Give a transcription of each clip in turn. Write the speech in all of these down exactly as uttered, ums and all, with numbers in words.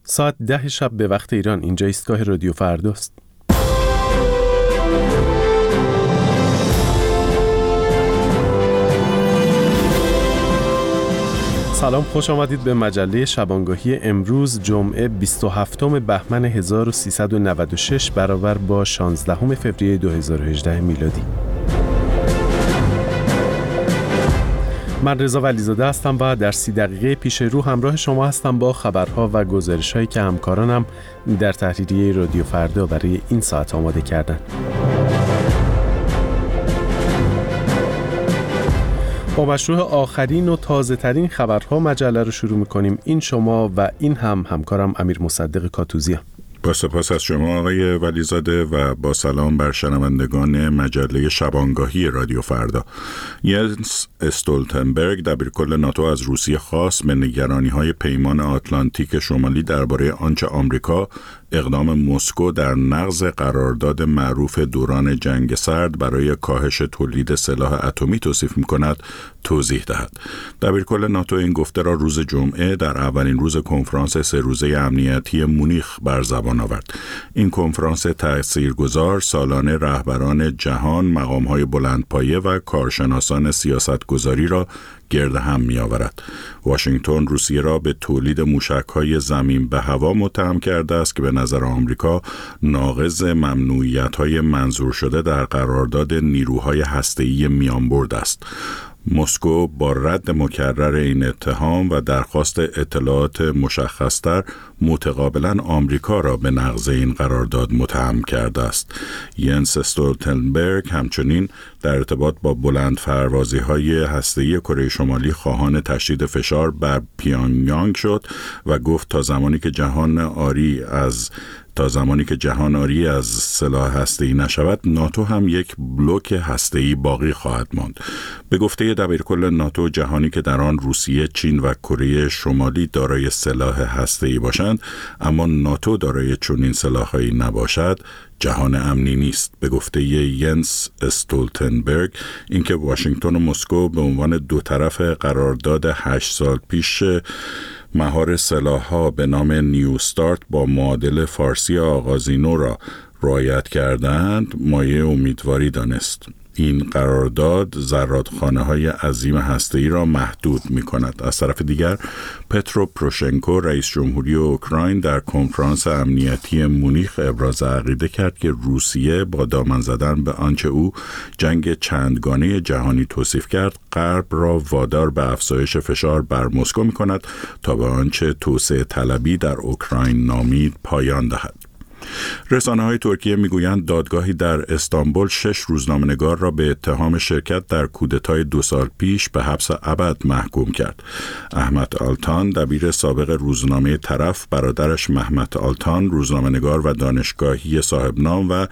ساعت ده شب به وقت ایران. اینجا ایستگاه رادیو فرداست. سلام، خوش آمدید به مجله شبانگاهی امروز جمعه بیست و هفتم بهمن هزار و سیصد و نود و شش برابر با شانزدهم فوریه دو هزار و هجده میلادی. من رضا ولیزاده هستم و در سی دقیقه پیش رو همراه شما هستم با خبرها و گزارش‌هایی که همکارانم در تحریریه رادیو فردا برای این ساعت آماده کردن. با مشروع آخرین و تازه ترین خبرها مجله رو شروع می‌کنیم. این شما و این هم همکارم امیر مصدق کاتوزی هم. با سپاس از شما آقای ولیزاده و با سلام بر شنوندگان مجله شبانگاهی رادیو فردا. ینس استولتنبرگ دبیرکل ناتو از روسیه خواست به نگرانی‌های پیمان آتلانتیک شمالی درباره آنچه آمریکا اقدام مسکو در نقض قرارداد معروف دوران جنگ سرد برای کاهش تولید سلاح اتمی توصیف می‌کند توضیح دهد. دبیرکل ناتو این گفته را روز جمعه در اولین روز کنفرانس سه روزه امنیتی مونیخ بر زبان آورد. این کنفرانس تاثیرگذار سالانه رهبران جهان، مقام‌های بلندپایه و کارشناسان سیاستگذاری را گرد هم می آورد. واشنگتن روسیه را به تولید موشک‌های زمین به هوا متهم کرده است که به نظر آمریکا ناقض ممنوعیت‌های منظور شده در قرارداد نیروهای هسته‌ای میانبرد است. مسکو با رد مکرر این اتهام و درخواست اطلاعات مشخص‌تر متقابلاً آمریکا را به نقض این قرارداد متهم کرده است. ینس استولتنبرگ همچنین در ارتباط با بلند پروازی‌های هسته‌ای کره شمالی خواهان تشدید فشار بر پیونگیانگ شد و گفت تا زمانی که جهان عاری از تا زمانی که جهان عاری از سلاح هسته‌ای نشود، ناتو هم یک بلوک هسته‌ای باقی خواهد ماند. به گفته دبیرکل ناتو، جهانی که در آن روسیه، چین و کره شمالی دارای سلاح هسته‌ای باشند، اما ناتو دارای چنین سلاح‌هایی نباشد، جهان امنی نیست. به گفته ینس استولتنبرگ، اینکه واشنگتن و مسکو به عنوان دو طرف قرارداد هشت سال پیش مهار سلاح‌ها به نام نیو استارت با معادل فارسی آغازینو را رعایت کردند، مایه امیدواری دانست. این قرارداد زرادخانه‌های عظیم هسته‌ای را محدود می‌کند. از طرف دیگر پترو پروشنکو رئیس جمهوری اوکراین در کنفرانس امنیتی مونیخ ابراز عقیده کرد که روسیه با دامن زدن به آنچه او جنگ چندگانه جهانی توصیف کرد، غرب را وادار به افزایش فشار بر مسکو می‌کند تا به آنچه توسعه طلبی در اوکراین نامید پایان دهد. رسانه‌های ترکیه میگویند دادگاهی در استانبول شش روزنامه‌نگار را به اتهام شرکت در کودتای دو سال پیش به حبس ابد محکوم کرد. احمد آلتان، دبیر سابق روزنامه طرف، برادرش محمد آلتان، روزنامه‌نگار و دانشگاهی صاحب نام، و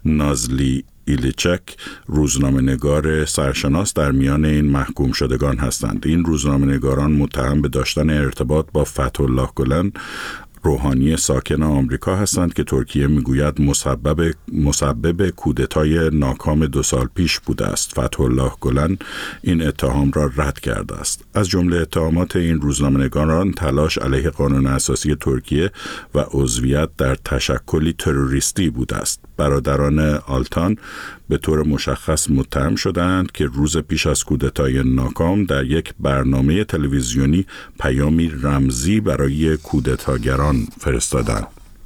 نازلی ایلیچک، روزنامه‌نگار سرشناس در میان این محکوم شدگان هستند. این روزنامه‌نگاران متهم به داشتن ارتباط با فتح‌الله گلن، روحانی ساکن آمریکا هستند که ترکیه میگوید مسبب مسبب کودتای ناکام دو سال پیش بوده است. فتح‌الله گلن این اتهام را رد کرده است. از جمله اتهامات این روزنامه‌نگاران تلاش علیه قانون اساسی ترکیه و عضویت در تشکلی تروریستی بوده است. برادران آلتان به طور مشخص متهم شدند که روز پیش از کودتای ناکام در یک برنامه تلویزیونی پیامی رمزی برای کودتاگران فرستادند.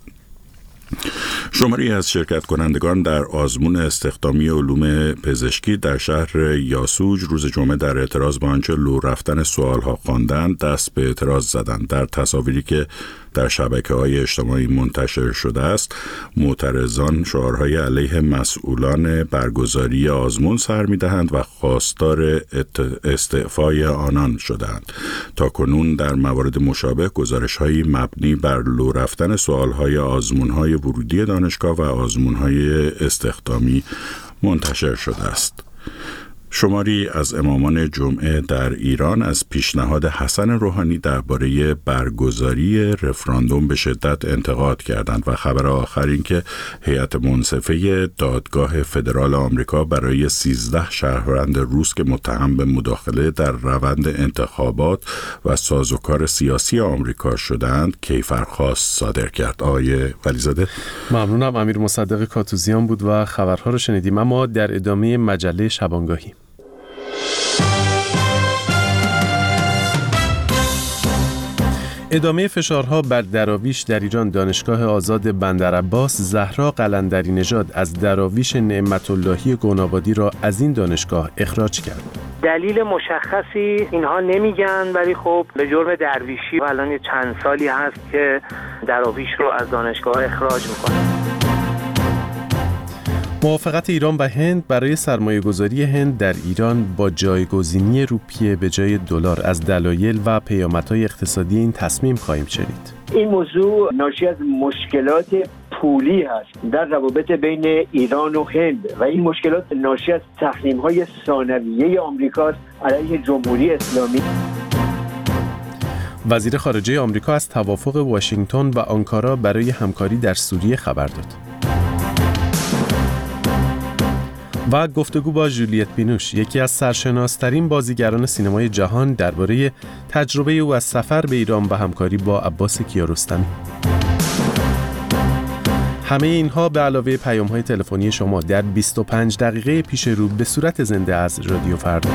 شماری از شرکت کنندگان در آزمون استخدامی علوم پزشکی در شهر یاسوج روز جمعه در اعتراض به آنچه لو رفتن سوالها خواندند دست به اعتراض زدند. در تصاویری که در شبکه‌های اجتماعی منتشر شده است، معترضان شعارهای علیه مسئولان برگزاری آزمون سر می‌دهند و خواستار استعفای آنان شدند. تاکنون در موارد مشابه گزارش‌هایی مبنی بر لو رفتن سوالهای آزمون‌های ورودی دانشگاه و آزمون‌های استخدامی منتشر شده است. شماری از امامان جمعه در ایران از پیشنهاد حسن روحانی درباره برگزاری رفراندوم به شدت انتقاد کردند و خبر آخر این که هیئت منصفه دادگاه فدرال آمریکا برای سیزده شهروند روس که متهم به مداخله در روند انتخابات و سازوکار سیاسی آمریکا شدند کیفرخواست صادر کرد. آقای ولیزاده، ممنونم. امیر مصدق کاتوزیان بود و خبرها رو شنیدیم. اما در ادامه مجله شبانگاهی ادامه فشارها بر دراویش در ایران، دانشگاه آزاد بندرعباس زهرا قلندری نژاد از دراویش نعمت اللهی گنابادی را از این دانشگاه اخراج کرد. دلیل مشخصی اینها نمیگن، ولی خب به جرم درویشی و الان چند سالی هست که دراویش رو از دانشگاه اخراج میکنن. موافقت ایران و هند برای سرمایه‌گذاری هند در ایران با جایگزینی روپیه به جای دلار، از دلایل و پیامدهای اقتصادی این تصمیم خواهیم شنید. این موضوع ناشی از مشکلات پولی هست در روابط بین ایران و هند و این مشکلات ناشی از تحریم‌های ثانویه آمریکاست علیه جمهوری اسلامی. وزیر خارجه آمریکا از توافق واشنگتن و آنکارا برای همکاری در سوریه خبر داد. و گفتگو با ژولیت بینوش، یکی از سرشناس‌ترین بازیگران سینمای جهان، درباره تجربه او از سفر به ایران و همکاری با عباس کیارستمی. همه اینها به علاوه پیام‌های تلفنی شما در بیست و پنج دقیقه پیش رو به صورت زنده از رادیو فردا.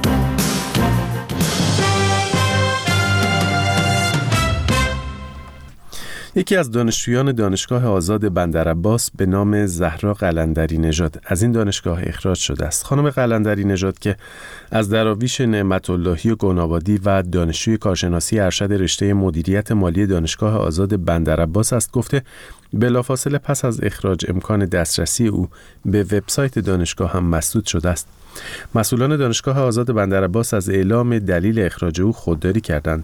یکی از دانشجویان دانشگاه آزاد بندرعباس به نام زهرا قلندری نژاد از این دانشگاه اخراج شده است. خانم قلندری نژاد که از دراویش نعمت اللهی گنابادی و دانشجوی کارشناسی ارشد رشته مدیریت مالی دانشگاه آزاد بندرعباس است، گفته بلافاصله پس از اخراج امکان دسترسی او به وبسایت دانشگاه هم مسدود شده است. مسئولان دانشگاه آزاد بندرعباس از اعلام دلیل اخراج او خودداری کردند.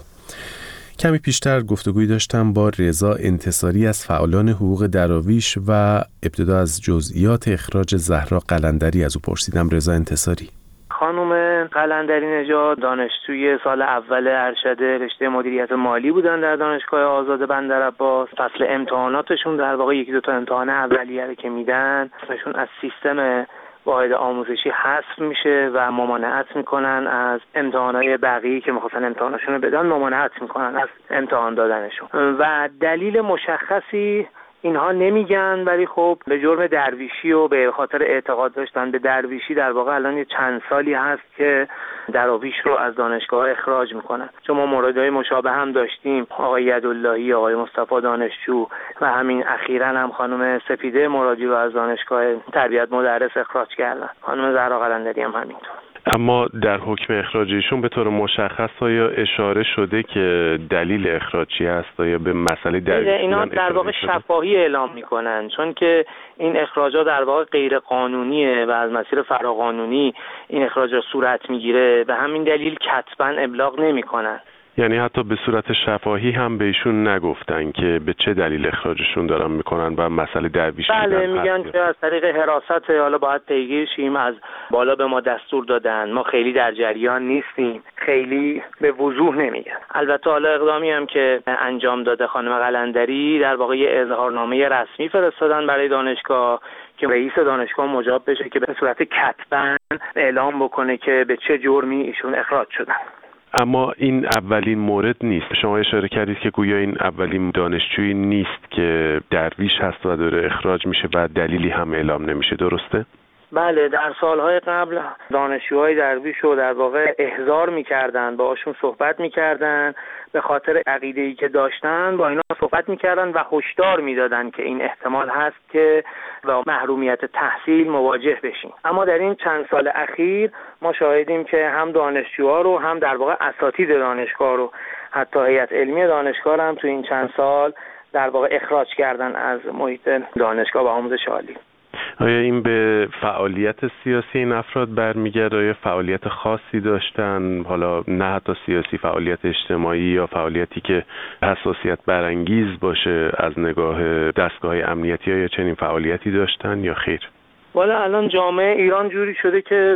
کمی پیشتر گفتگوی داشتم با رضا انتصاری از فعالان حقوق دراویش و ابتدا از جزئیات اخراج زهرا قلندری از او پرسیدم. رضا انتصاری: خانم قلندری نژاد دانشجوی سال اول ارشد رشته مدیریت مالی بودن در دانشگاه آزاد بندرعباس. فصل امتحاناتشون در واقع یکی دو تا امتحان اولیه که میدن اسمشون از سیستم واحد آموزشی حذف میشه و ممانعت میکنن از امتحانات بقیه‌ای که میخواستن امتحانشون رو بدن، ممانعت میکنن از امتحان دادنشون و دلیل مشخصی اینها نمیگن، ولی خب به جرم درویشی و به خاطر اعتقاد داشتن به درویشی در واقع الان چند سالی هست که دراویش رو از دانشگاه اخراج میکنن. چون ما موردهای مشابه هم داشتیم، آقای یداللهی، آقای مصطفی دانشجو و همین اخیراً هم خانم سپیده مرادی رو از دانشگاه تربیت مدرس اخراج کردن. خانم زهرا قلندری هم همینطور. اما در حکم اخراج ایشون به طور مشخص آیا اشاره شده که دلیل اخراج چی است؟ یا به مسئله دلیل اینا در واقع شفاهی اعلام میکنن، چون که این اخراجات در واقع غیر قانونیه و از مسیر فراقانونی این اخراجات صورت میگیره، به همین دلیل کتباً ابلاغ نمیکنن. یعنی حتی به صورت شفاهی هم به ایشون نگفتن که به چه دلیل اخراجشون دارن میکنن و مسئله درویش بله میگن که از طریق حراست، حالا باید پیگیر شیم، از بالا به ما دستور دادن، ما خیلی در جریان نیستیم، خیلی به وضوح نمیگن. البته حالا اقدامی هم که انجام داده خانم قلندری، در واقع یه اظهارنامه رسمی فرستادن برای دانشگاه که رئیس دانشگاه مجاب بشه که به صورت کتباً اعلام بکنه که به چه جرمی ایشون اخراج شدن. اما این اولین مورد نیست. شما اشاره کردید که گویا این اولین دانشجویی نیست که درویش هست و داره اخراج میشه و دلیلی هم اعلام نمیشه، درسته؟ بله، در سالهای قبل دانشجوهای درویش رو در واقع احضار میکردن، باهاشون صحبت میکردن، به خاطر عقیده‌ای که داشتن با اینا صحبت میکردن و هشدار میدادن که این احتمال هست که با محرومیت تحصیل مواجه بشیم. اما در این چند سال اخیر ما شاهدیم که هم دانشجوها رو، هم در واقع اساتید دانشگاه رو، حتی هیئت علمی دانشگاه هم تو این چند سال در واقع اخراج کردن از محیط دانشگاه و آموزش عالی. آیا این به فعالیت سیاسی این افراد برمیگرده؟ آیا فعالیت خاصی داشتن؟ حالا نه حتی سیاسی، فعالیت اجتماعی یا فعالیتی که حساسیت برانگیز باشه از نگاه دستگاه امنیتی، یا چنین فعالیتی داشتن یا خیر؟ والا الان جامعه ایران جوری شده که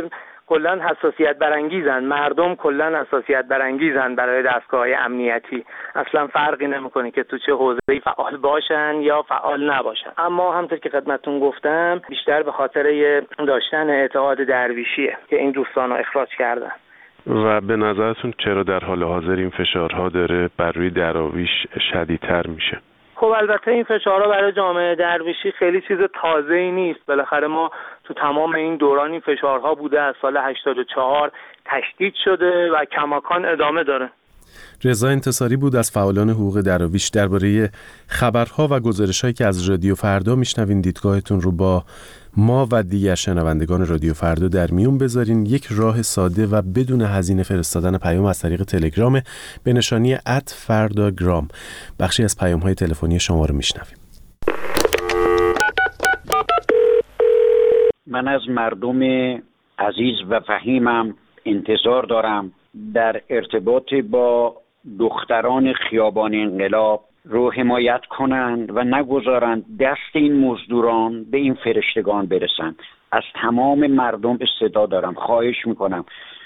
کلا حساسیت برانگیزن، مردم کلا حساسیت برانگیزن برای دستگاه‌های امنیتی. اصلا فرقی نمیکنه که تو چه حوزه‌ای فعال باشن یا فعال نباشن. اما همونطور که خدمتتون گفتم بیشتر به خاطر داشتن اعتقاد درویشیه که این دوستانو اخراج کردن. و به نظرتون چرا در حال حاضر این فشارها داره بر روی دراویش شدیدتر میشه؟ خب البته این فشارها برای جامعه درویشی خیلی چیز تازه‌ای نیست. بالاخره ما تو تمام این دوران این فشارها بوده، از سال هشتاد و چهار تشدید شده و کماکان ادامه داره. رضا انتصاری بود از فعالان حقوق دراویش. درباره خبرها و گزارش‌هایی که از رادیو فردا میشنوین دیدگاهتون رو با ما و دیگر شنوندگان رادیو فردا در میون بذارین. یک راه ساده و بدون هزینه فرستادن پیام از طریق تلگرام به نشانی ات فرداگرام. بخشی از پیام‌های تلفنی شما رو میشنویم. من از مردم عزیز و فهیمم انتظار دارم در ارتباط با دختران خیابان انقلاب رو حمایت کنند و نگذارند دست این مزدوران به این فرشتگان برسند. از تمام مردم صدا دارم، خواهش میکنم.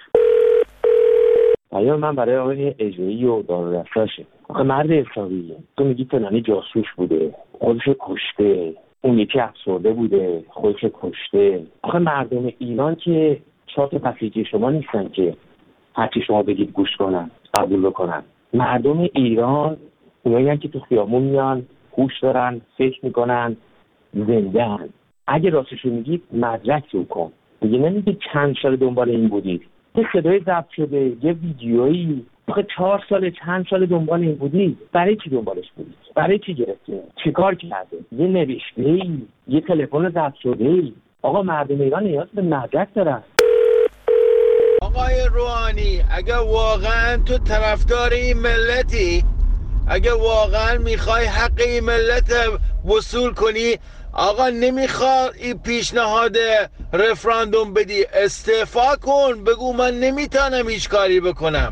آیا من برای آقای اجوایی و دارالرساشه. آخه مرد حسابیه، تو میگی فلانی جاسوس بوده خودش کشته، اون یکی افسرده بوده خودش کشته. آخه مردم ایران که چارت بسیجی شما نیستن که هرچی شما بگید گوش کنن قبول بکنن. مردم ایران اونایی که تو خیابون میان، هوش دارن، فکر میکنن، زنده هن. اگه راستشو میگید مدرک رو کن. دیگه نمیگید چند سال دنبال این بودید. یه صدای ضبط شده، یه ویدیویی، آخه چهار سال چند سال دنبال این بودید. برای چی دنبالش بودید؟ برای چی گرفتید؟ چیکار کرده؟ یه نوشته‌ای، یه تلفن ضبط شده‌ای. آقا مردم ایران نیاز به مدرک دارن. آقای روحانی اگه واقعا تو طرفدار این ملتی، اگه واقعا میخوای حق این ملت وصول کنی، آقا نمیخواد این پیشنهاد رفراندوم بدی، استعفا کن، بگو من نمیتونم هیچ کاری بکنم.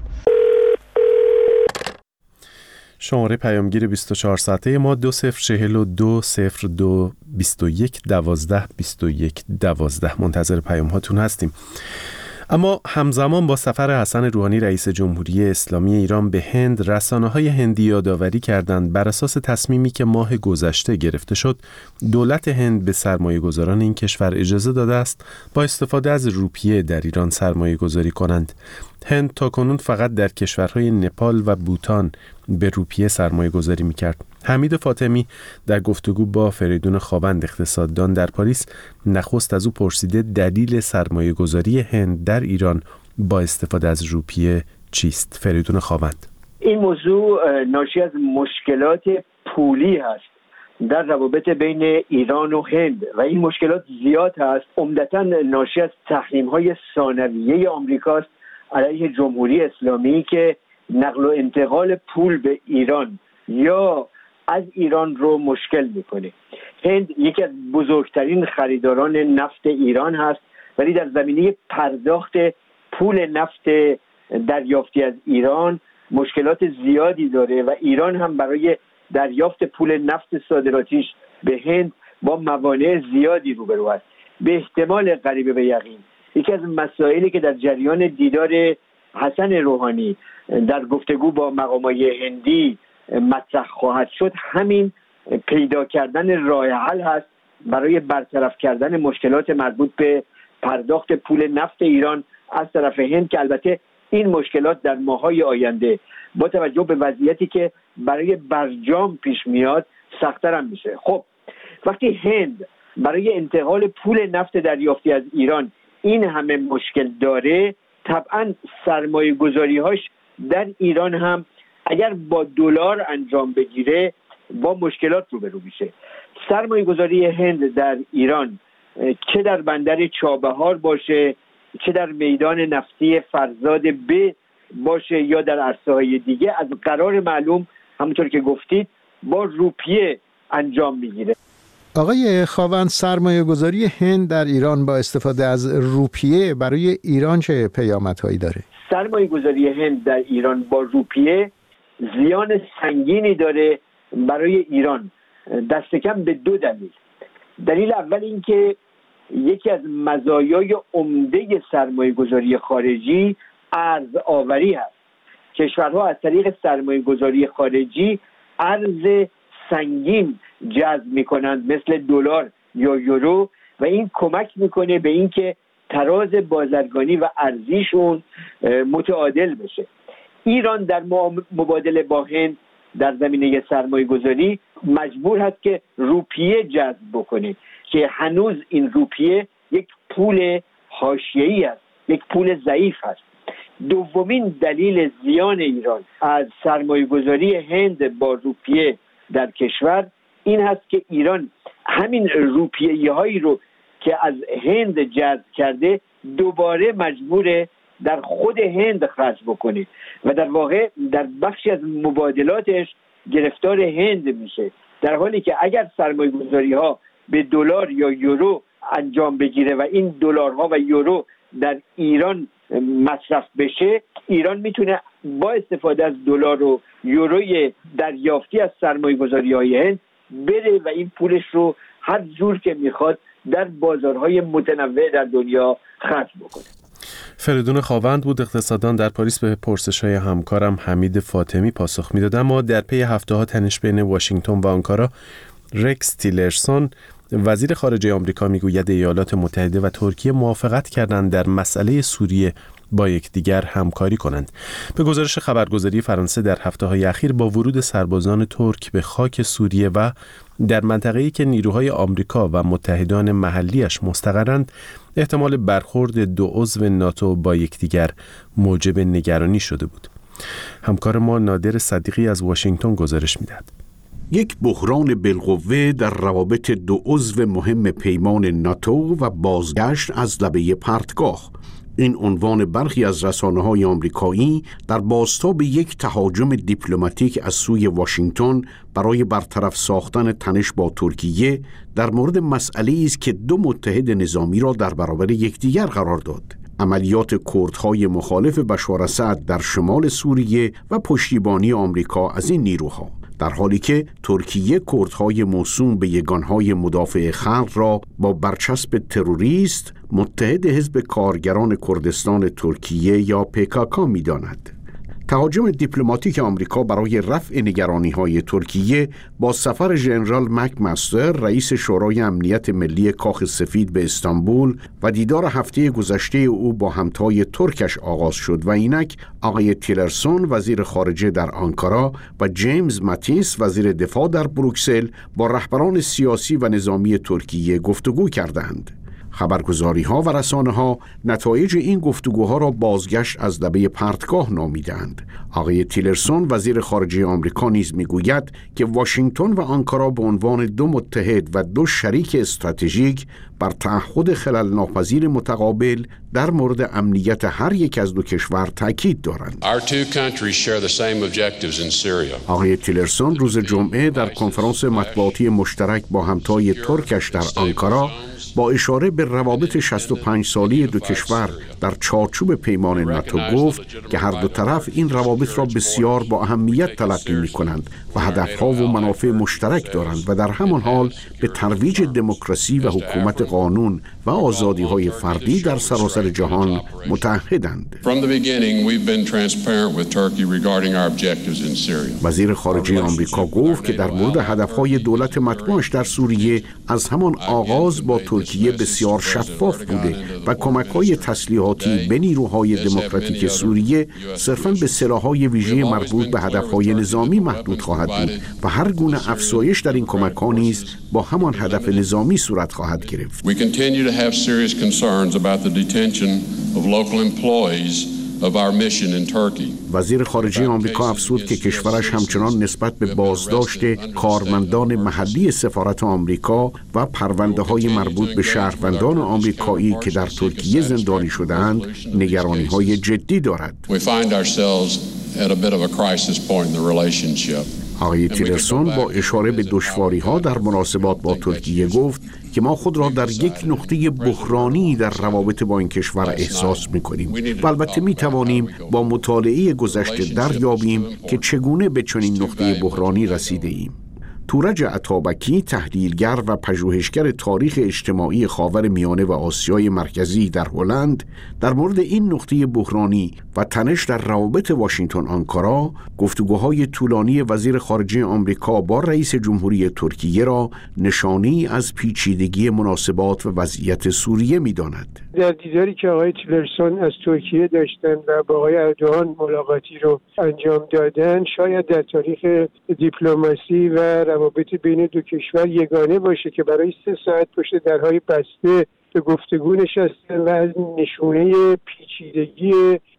شماره پیامگیر بیست و چهار ساعته ما دو صفر چهل و دو صفر دو بیست و یک دوازده بیست و یک دوازده. منتظر پیام هاتون هستیم. اما همزمان با سفر حسن روحانی رئیس جمهوری اسلامی ایران به هند، رسانه‌های هندی یادآوری کردند بر اساس تصمیمی که ماه گذشته گرفته شد، دولت هند به سرمایه‌گذاران این کشور اجازه داده است با استفاده از روپیه در ایران سرمایه‌گذاری کنند. هند تاکنون فقط در کشورهای نپال و بوتان به روپیه سرمایه گذاری میکرد. حمید فاطمی در گفتگو با فریدون خاوند اقتصاددان در پاریس نخست از او پرسیده دلیل سرمایه گذاری هند در ایران با استفاده از روپیه چیست؟ فریدون خاوند: این موضوع ناشی از مشکلات پولی هست در روابط بین ایران و هند و این مشکلات زیاد هست. عمدتاً ناشی از تحریم‌های ثانویه آمریکاست علیه جمهوری اسلامی که نقل و انتقال پول به ایران یا از ایران رو مشکل میکنه. هند یکی از بزرگترین خریداران نفت ایران هست، ولی در زمینه پرداخت پول نفت دریافتی از ایران مشکلات زیادی داره و ایران هم برای دریافت پول نفت صادراتیش به هند با موانع زیادی روبرو است. به احتمال قریب به یقین یکی از مسائلی که در جریان دیدار حسن روحانی در گفتگو با مقامای هندی مطرح خواهد شد همین پیدا کردن راه حل هست برای برطرف کردن مشکلات مربوط به پرداخت پول نفت ایران از طرف هند، که البته این مشکلات در ماه‌های آینده با توجه به وضعیتی که برای برجام پیش میاد سخت‌تر هم میشه. خب وقتی هند برای انتقال پول نفت دریافتی از ایران این همه مشکل داره، طبعا سرمایه گذاری هاش در ایران هم اگر با دلار انجام بگیره با مشکلات روبرو میشه. سرمایه گذاری هند در ایران چه در بندر چابهار باشه، چه در میدان نفتی فرزاد ب باشه یا در عرصه‌های دیگه، از قرار معلوم همونطور که گفتید با روپیه انجام میگیره. آقای خاوند، سرمایه گذاری هند در ایران با استفاده از روپیه برای ایران چه پیامدهایی داره؟ سرمایه گذاری هند در ایران با روپیه زیان سنگینی داره برای ایران، دست کم به دو دلیل. دلیل اول این که یکی از مزایای عمده سرمایه‌گذاری خارجی ارز آوری هست. کشورها از طریق سرمایه‌گذاری خارجی ارز سنگین جذب می‌کنند مثل دلار یا یورو و این کمک می‌کنه به اینکه تراز بازرگانی و ارزیشون متعادل بشه. ایران در مبادله با هند در زمینه سرمایه‌گذاری مجبور هست که روپیه جذب بکنه که هنوز این روپیه یک پول حاشیه‌ای است، یک پول ضعیف است. دومین دلیل زیان ایران از سرمایه‌گذاری هند با روپیه در کشور این هست که ایران همین روپیه‌هایی رو که از هند جذب کرده دوباره مجبوره در خود هند خرج بکنه و در واقع در بخشی از مبادلاتش گرفتار هند میشه، در حالی که اگر سرمایه‌گذاری‌ها به دلار یا یورو انجام بگیره و این دلارها و یورو در ایران مصرف بشه، ایران میتونه با استفاده از دلار و یوروی دریافتی از سرمایه‌گذاری‌های هند بره و این پولش رو هر جور که میخواد در بازارهای متنوع در دنیا خرج بکنه. فریدون خاوند بود اقتصاددان در پاریس به پرسش‌های همکارم حمید فاطمی پاسخ میداد. اما در پی هفته‌ها تنش بین واشنگتن و آنکارا، رکس تیلرسون وزیر خارجه آمریکا میگوید ایالات متحده و ترکیه موافقت کردند در مسئله سوریه با یکدیگر همکاری کنند. به گزارش خبرگزاری فرانسه در هفته‌های اخیر با ورود سربازان ترک به خاک سوریه و در منطقه‌ای که نیروهای آمریکا و متحدان محلیش مستقرند، احتمال برخورد دو عضو ناتو با یکدیگر موجب نگرانی شده بود. همکار ما نادر صدیقی از واشنگتن گزارش می‌دهد. یک بحران بالقوه در روابط دو عضو مهم پیمان ناتو و بازگشت از لبه پرتگاه. این عنوان برخی از رسانه‌های آمریکایی در بازتاب یک تهاجم دیپلماتیک از سوی واشنگتن برای برطرف ساختن تنش با ترکیه در مورد مسئله‌ای است که دو متحد نظامی را در برابر یکدیگر قرار داد: عملیات کردهای مخالف بشار اسد در شمال سوریه و پشتیبانی آمریکا از این نیروها، در حالی که ترکیه کردهای موسوم به یگانهای مدافع خلق را با برچسب تروریست متحد حزب کارگران کردستان ترکیه یا پیکاکا می‌داند. تهاجم دیپلماتیک آمریکا برای رفع نگرانی‌های ترکیه با سفر ژنرال مکمستر رئیس شورای امنیت ملی کاخ سفید به استانبول و دیدار هفته گذشته او با همتای ترکش آغاز شد و اینک آقای تیلرسون وزیر خارجه در آنکارا و جیمز ماتیس وزیر دفاع در بروکسل با رهبران سیاسی و نظامی ترکیه گفتگو کردند. خبرگزاری‌ها و رسانه‌ها نتایج این گفتگوها را بازگشت از لبه پرتگاه نامیدند. آقای تیلرسون وزیر خارجه آمریکا نیز می‌گوید که واشنگتن و آنکارا به عنوان دو متحد و دو شریک استراتژیک بر تعهد خلل ناپذیر متقابل در مورد امنیت هر یک از دو کشور تاکید دارند. آقای تیلرسون روز جمعه در کنفرانس مطبوعاتی مشترک با همتای ترکش در آنکارا با اشاره به روابط شصت و پنج ساله دو کشور در چارچوب پیمان ناتو گفت که هر دو طرف این روابط را بسیار با اهمیت تلقی می‌کنند و هدفها و منافع مشترک دارند و در همان حال به ترویج دموکراسی و حکومت قانون و آزادی‌های فردی در سراسر جهان متعهدند. وزیر خارجه آمریکا گفت که در مورد هدفهای دولت مطبوعش در سوریه از همان آغاز با ترکیه بسیار شفاف بوده و کمک‌های تسلیحاتی به نیروهای دموکراتیک سوریه صرفاً به سلاح‌های ویژه مربوط به هدفهای نظامی محدود خواهد بود و هر گونه افزایش در این کمک‌ها نیز با همان هدف نظامی صورت خواهد گرفت. have serious concerns about the detention of local employees of our mission in Turkey. وزیر خارجه آمریکا افزود که کشورش همچنان نسبت به بازداشت کارمندان محلی سفارت آمریکا و پرونده‌های مربوط به شهروندان آمریکایی که در ترکیه زندانی شده‌اند نگرانی‌های جدی دارد. We find ourselves at a bit of a crisis point in the relationship. آقای تیلرسون با اشاره به دشواری‌ها در مناسبات با ترکیه گفت که ما خود را در یک نقطه بحرانی در روابط با این کشور احساس می‌کنیم و البته می‌توانیم با مطالعه گذشته دریابیم که چگونه به چنین نقطه بحرانی رسیده ایم. تورج عطابکی، تحلیلگر و پژوهشگر تاریخ اجتماعی خاورمیانه و آسیای مرکزی در هلند، در مورد این نقطه بحرانی و تنش در روابط واشنگتن آنکارا گفتگوهای طولانی وزیر خارجه آمریکا با رئیس جمهوری ترکیه را نشانی از پیچیدگی مناسبات و وضعیت سوریه می‌داند. در دیداری که آقای تیلرسون از ترکیه داشتن و با آقای اردوغان ملاقاتی رو انجام دادن، شاید در تاریخ دیپلماسی و روابط بین دو کشور یگانه باشه که برای سه ساعت پشت درهای بسته به گفتگو نشستن و از نشونه پیچیدگی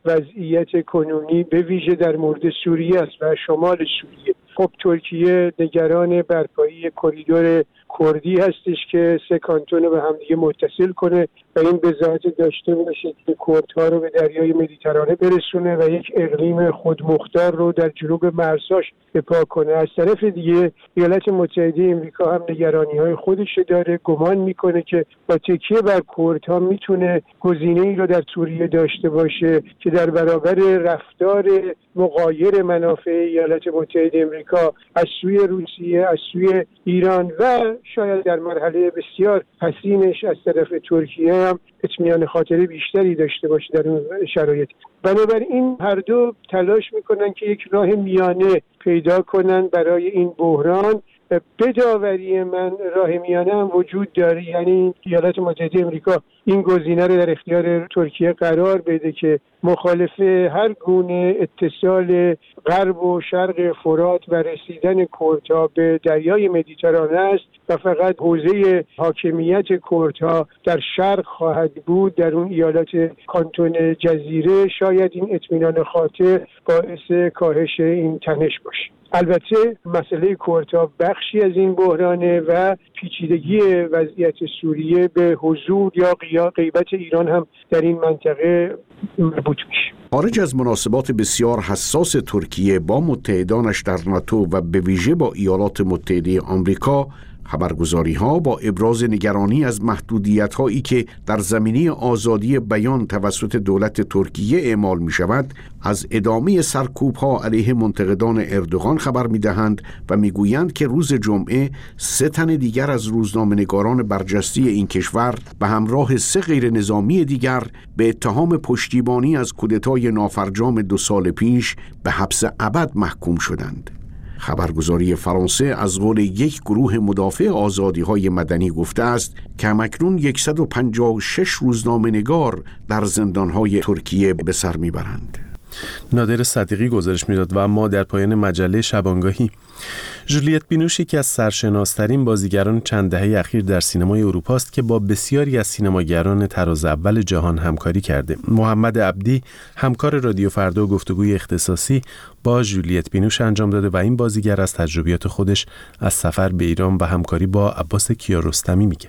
وضعیت کنونی به ویژه در مورد سوریه است و شمال سوریه. خب ترکیه نگران برپایی کریدور کردی هستش که سه کانتون رو به همدیگه متصل کنه و این بضاعت داشته باشه که کردها رو به دریای مدیترانه برسونه و یک اقلیم خودمختار رو در جنوب مرزاش بپا کنه. از طرف دیگه ایالات متحده آمریکا هم نگرانی‌های خودش داره، گمان میکنه که با تکیه بر کردها میتونه گزینه‌ای رو در سوریه داشته باشه که در برابر رفتار مغایر منافع ایالات متحده آمریکا از سوی روسیه، از سوی ایران و شاید در مرحله بسیار حسینش از طرف ترکیه هم اطمینان خاطر بیشتری داشته باشه در اون شرایط. بنابراین هر دو تلاش میکنن که یک راه میانه پیدا کنن برای این بحران. به داوری من راه میانه هم وجود داره، یعنی ایالات متحده آمریکا این گزینه رو در اختیار ترکیه قرار بده که مخالف هر گونه اتصال غرب و شرق فرات و رسیدن کردها به دریای مدیترانه است و فقط حوزه حاکمیت کردها در شرق خواهد بود، در اون ایالات کانتون جزیره. شاید این اطمینان خاطر باعث کاهش این تنش باشه. البته مسئله کردها بخشی از این بحرانه و پیچیدگی وضعیت سوریه به حضور یا غیبت ایران هم در این منطقه مربوط میشه. خارج از مناسبات بسیار حساس ترکیه با متحدانش در ناتو و به ویژه با ایالات متحده آمریکا، خبرگزاری‌ها با ابراز نگرانی از محدودیت‌هایی که در زمینه آزادی بیان توسط دولت ترکیه اعمال می‌شود، از ادامه سرکوب‌ها علیه منتقدان اردوغان خبر می‌دهند و می‌گویند که روز جمعه سه تن دیگر از روزنامه‌نگاران برجسته این کشور به همراه سه غیر نظامی دیگر به اتهام پشتیبانی از کودتای نافرجام دو سال پیش به حبس ابد محکوم شدند. خبرگزاری فرانسه از قول یک گروه مدافع آزادی‌های مدنی گفته است که همکنون صد و پنجاه و شش روزنامه‌نگار در زندان‌های ترکیه به سر می‌برند. نادر صدیقی گزارش می‌داد. و اما در پایان مجله شبانگاهی، ژولیت بینوش یکی از سرشناس‌ترین بازیگران چند دهه اخیر در سینمای اروپا است که با بسیاری از سینماگران تراز اول جهان همکاری کرده. محمد عبدی همکار رادیو فردا گفتگوی اختصاصی با ژولیت بینوش انجام داده و این بازیگر از تجربیات خودش از سفر به ایران و همکاری با عباس کیارستمی میگه.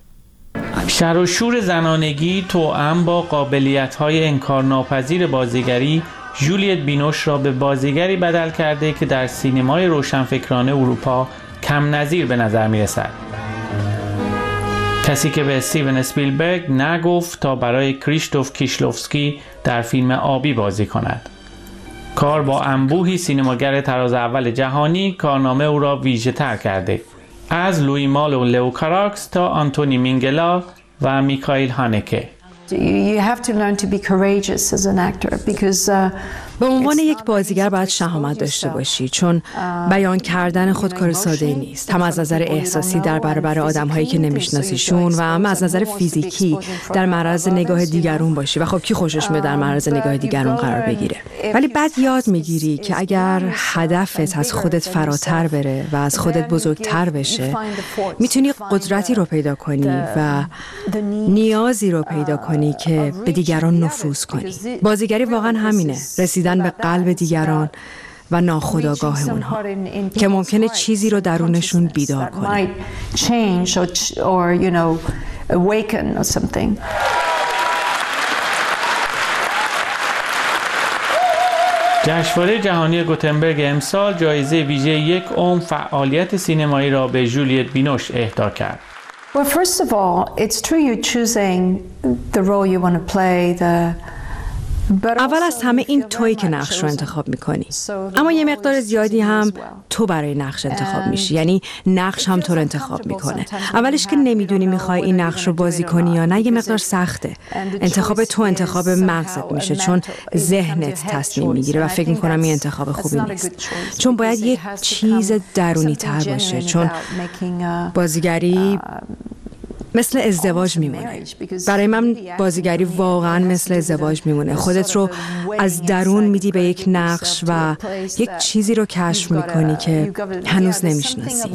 شر و شور زنانگی توأم با قابلیت‌های انکارناپذیر بازیگری ژولیت بینوش را به بازیگری بدل کرده که در سینمای روشنفکرانه اروپا کم نظیر به نظر می رسد. کسی که به استیون اسپیلبرگ نگفت تا برای کریشتوف کیشلوفسکی در فیلم آبی بازی کند. کار با انبوهی سینماگر تراز اول جهانی کارنامه او را ویژه تر کرده. از لوی مال و لئو کاراکس تا آنتونی مینگلا و میکائیل هانکه. You have to learn to be courageous as an actor because uh, به عنوان یک بازیگر باید شهامت داشته باشی، چون بیان کردن خود کار ساده نیست، هم از نظر احساسی در برابر آدم‌هایی که نمیشناسیشون و هم از نظر فیزیکی در معرض نگاه دیگرون باشی و خب کی خوشش میاد در معرض نگاه دیگرون قرار بگیره. ولی بعد یاد میگیری که اگر هدفت از خودت فراتر بره و از خودت بزرگتر بشه، میتونی قدرتی رو پیدا کنی و نیازی رو پیدا کنی که به دیگران نفوذ کنی. بازیگری واقعا همینه، رسیدن به قلب دیگران و ناخودآگاه اونها که ممکنه چیزی رو درونشون بیدار کنه. جشنواره جهانی گوتنبرگ امسال جایزه ویژه یک عمر فعالیت سینمایی را به ژولیت بینوش اهدا کرد. Well, first of all, it's true you're choosing the role you want to play, the اول از همه این تویی که نقش رو انتخاب میکنی، اما یه مقدار زیادی هم تو برای نقش انتخاب میشی، یعنی نقش هم تو رو انتخاب میکنه. اولش که نمیدونی میخوای این نقش رو بازی کنی یا نه یه مقدار سخته. انتخاب تو انتخاب مغزت میشه، چون ذهنت تصمیم میگیره و فکر میکنم این انتخاب خوبی نیست، چون باید یه چیز درونی تر باشه، چون بازیگری مثل ازدواج میمونه. برای من بازیگری واقعا مثل ازدواج میمونه. خودت رو از درون میدی به یک نقش و یک چیزی رو کشف میکنی که هنوز نمیشناسی.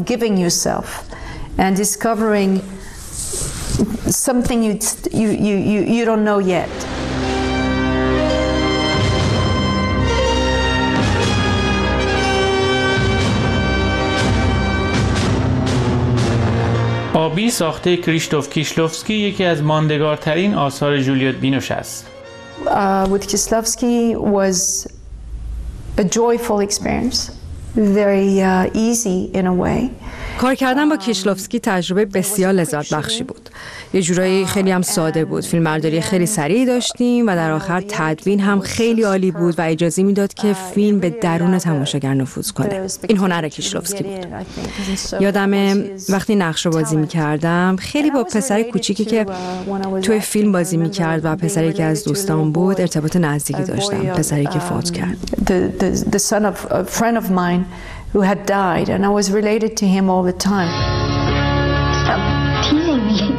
آبی ساخته کریشتوف کیشلوفسکی یکی از ماندگارترین آثار جولیت بینوش است. Uh, with Kieślowski was a joyful experience, very uh, easy in a way. کار کردن با کیشلوفسکی تجربه بسیار لذت بخشی بود. یه جورایی خیلی هم ساده بود. فیلمبرداری خیلی سریع داشتیم و در آخر تدوین هم خیلی عالی بود و اجازه میداد که فیلم به درون تماشاگر نفوذ کنه. این هنر کیشلوفسکی بود. یادم وقتی نقش رو بازی می‌کردم، خیلی با پسر کوچیکی که توی فیلم بازی می‌کرد و پسری که از دوستان بود ارتباط نزدیکی داشتم. پسری که فوت کرد. The, the, the son of a friend of mine who had died, and I was related to him all the time. Stop teasing me.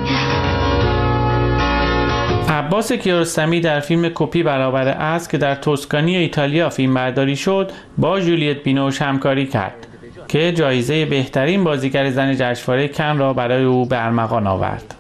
عباس کیارستمی در فیلم کپی برابر اسب که در توسکانی ایتالیا فیلم برداری شد با جولیت بینوش همکاری کرد که جایزه بهترین بازیگر زن جشنواره کن را برای او به ارمغان آورد.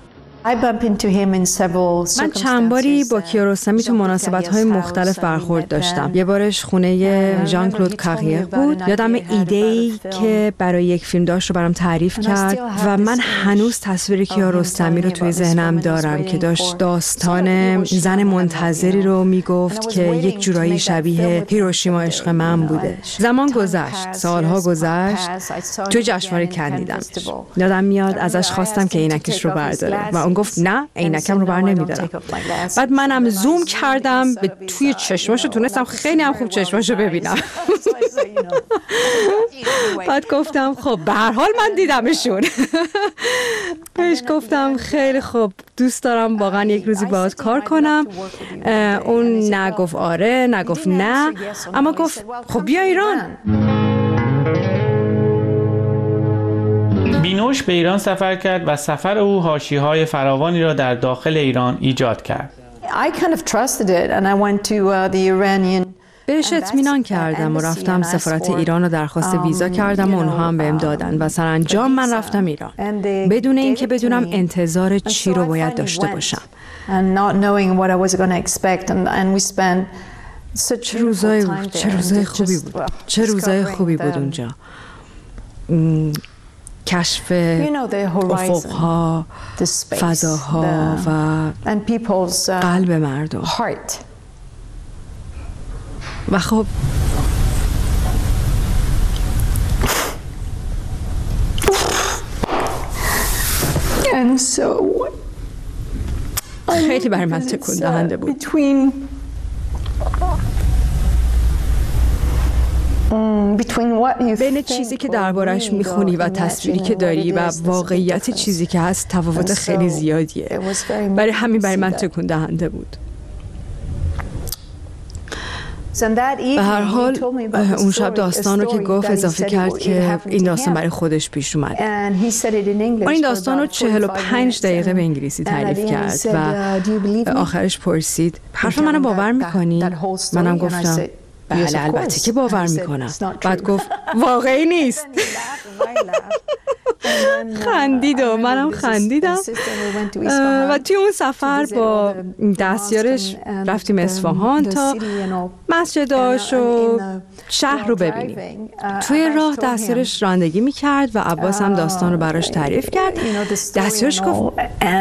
من چند باری با کیارستمی تو مناسبت‌های مختلف برخورد داشتم. یه بارش خونه ژان کلود کاغیق بود. یادم ایده‌ای که برای یک فیلم داشت رو برام تعریف کرد و من هنوز تصویر کیارستمی رو توی ذهنم دارم که داشت داستان زن منتظری رو میگفت که یک جورایی شبیه هیروشیما عشق من بوده. زمان گذشت، سالها گذشت، توی جشنواره کن دیدمش. یادم میاد ازش خواستم که عینکش رو برداره و اون گفت نه، عینکم رو بر نمیدارم. بعد منم زوم کردم به توی چشماشو، تونستم خیلی هم خوب چشماشو ببینم. بعد گفتم خب به هر حال من دیدمشون. بهش گفتم خیلی خوب، دوست دارم واقعا یک روزی باهات کار کنم. اون نگفت آره، نگفت نه، اما گفت خب بیا ایران. بینوش به ایران سفر کرد و سفر او حاشیه‌های فراوانی را در داخل ایران ایجاد کرد. I kind of trusted it and I went to uh, the Iranian. بهش اطمینان کردم و رفتم سفارت ایران رو درخواست ویزا کردم و اونها هم بهم دادن و سرانجام من رفتم ایران بدون اینکه بدونم انتظار چی رو باید داشته باشم. چه روزای بود، چه روزای خوبی بود، چه روزای خوبی بود اونجا. کشف افقها، فضاها و قلب مردم. و خب خیلی برای من تکون دهنده بود. بین چیزی که دربارش میخونی و تصویری که داری و واقعیت چیزی که هست تفاوت خیلی زیادیه. برای همین برای من تکون دهنده بود. به هر حال اون شب داستان رو که گفت اضافه کرد که این داستان برای خودش پیش اومد. اون این داستان رو چهل و پنج دقیقه به انگلیسی تعریف کرد و آخرش پرسید حرف منو باور میکنی؟ منم گفتم بله البته که باور میکنم. بعد گفت واقعی نیست. خندید و منم خندیدم و توی اون سفر با دستیارش رفتیم اصفهان تا مسجداش و شهر رو ببینیم. توی راه دستیارش رانندگی میکرد و عباس هم داستان رو براش تعریف کرد. دستیارش گفت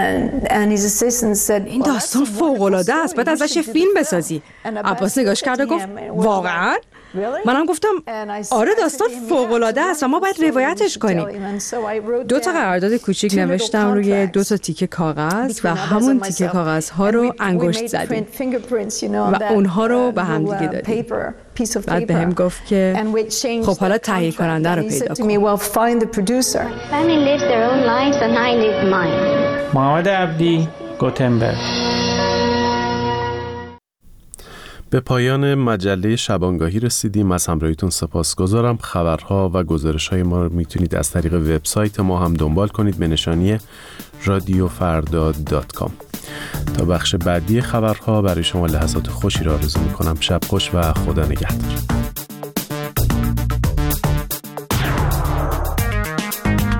این داستان فوق‌العاده است، باید ازش فیلم بسازی. عباس نگاش کرد و گفت واقعا؟ منم گفتم آره داستان فوق‌العاده است و ما باید روایتش کنیم. دو تا قرارداد کوچیک نوشتم روی دو تا تیکه کاغذ و همون تیکه کاغذها رو انگشت زدیم و اونها رو به هم دیگه دادیم. بعد به هم گفت که خب حالا تهیه کننده رو پیدا کن. محمد عبدی، گوتنبرگ. به پایان مجله شبانگاهی رسیدیم. از همراهیتون سپاسگزارم. خبرها و گزارش‌های ما رو میتونید از طریق وبسایت ما هم دنبال کنید به نشانی رادیو فردا دات کام. تا بخش بعدی خبرها برای شما لحظات خوشی را آرزو می‌کنم. شب خوش و خدا نگهدار.